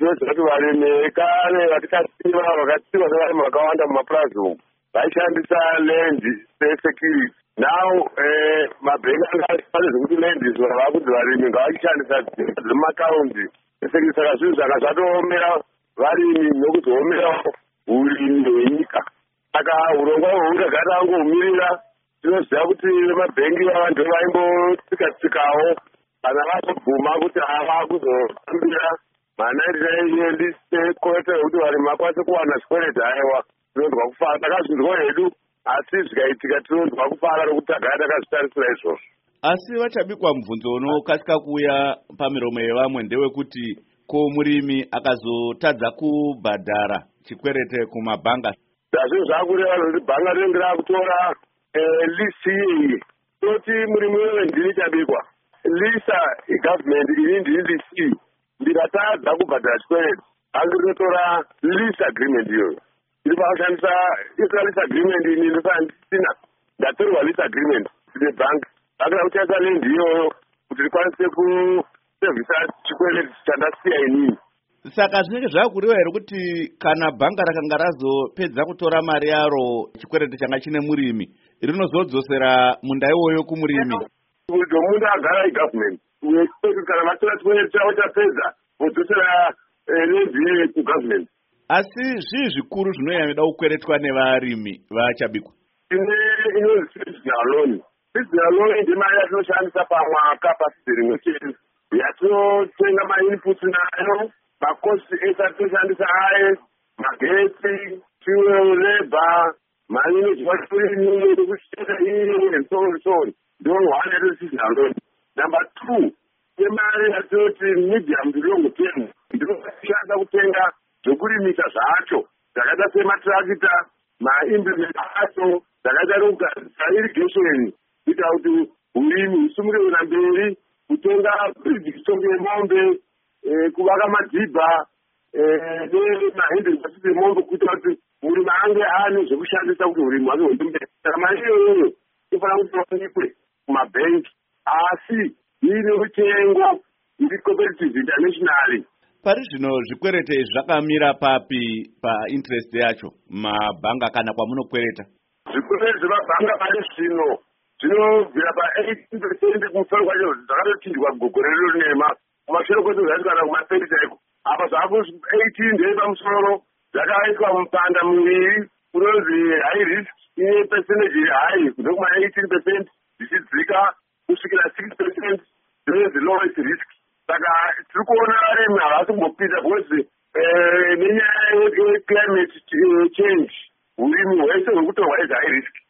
tinoziva kuti varimi kare vatikasiva vakatsiva nevarimi vakawanda mumapurazi umu vaishandisa land security. Now mabhengi angafane zvekuti land izora vakuti varimi ngavachishandisa dzemumataundi security. Saka zvinhu zvaka zvatoomera varimi nokuzoomera urimi hwenyika. Saka urongwa hwehuragara angohumirira. Tinoziva kuti mabhengi vantu vaimbotsika-tsikawo kana vatobvuma kuti hava kuzotambira ma99 kuti varimi vakwanise kuwana zvikwereti. Haiwa, tinonzwa kufara. Takazvinzwa hedu, asi zvikaitika tinonzwa kufara nokuti tagara takazvitarisira izvozvo. Asi vachabikwa mubvunzo unokasika kuuya pamiromo yevamwe ndewekuti ko murimi akazotadza kubhadhara chikwerete kumabhanga. Zvinhu zvakureva kuti bhanga rinenge rakutora lisi iyi toti murimi wewe ndini chabikwa lisa igovernment ini ndini lisi ndikatadza kubhadhara chikwereti bhangi rinotora lease agreement iyoyo. Ndiri pakushandisa isina lease agreement ini ndisina ndatorwa lease agreement nebhangi bhangi rakushandisa lendi iyoyo kuti rikwanise kusevhisa chikwereti chandasiya inini. Saka zvinenge zvakureva here kuti kana bhanga rakanga razopedza kutora mari yaro chikwereti changa chine murimi rinozodzosera munda iwoyo kumurimi? Kuti mundu agara igovernment kana vatora chikwereti chavo chapedza vodzosera lendi kugovernment. Asi zvii zvikuru zvinoyamida kukweretwa nevarimi vachabikwa? Inonzi seasonal loan. Seasonal loan ndimari yatinoshandisa pamwaka pasizini rimwe chete yatinotenga mainputs nayo makosti ese atinoshandisa aye magetsi fuel labor management nekusheka ini and so on so on. Ndo one seasonal loan. Number 2 imari yatinoti medium to long term ndinoshanda kutenga zvokurimisa zvacho zvakaita sematractor maimplement acho zvakaita kugadzira irrigation kuita kuti urimi husumuke mberi kutenga bridgestonge yemombe kuvaka madhibha nemahendrezvasisi emombe kuita kuti murimi ange ane zvekushandisa kuti urimi hwake huende mberi. Saka mari iyoyo inofanira kuti wanikwe kumabhengi asi ine mitengo iri competitive internationally. Pari zvino zvikwerete zvakamira papi painterest yacho mabhanga kana kwamunokwereta? Zvikwerete zvemabhanga pari zvino zvinobvira pa18% kumusoro kwacho zvakatochinjwa gore rinema kumashure kwedu zvati kana kuma30 chaiko. Apa zvako 18 ndei pamusoro zvakaiswa mupanda muviri unonzi high risk ine percentage high kubva kuma18% zvichidzika kusvikira 6% zvinonzi lowest risk. Saka tiri kuona varimi havasi kumbopinda because nenyaya yeclimate change urimi hwese huri kutorwa as high risk.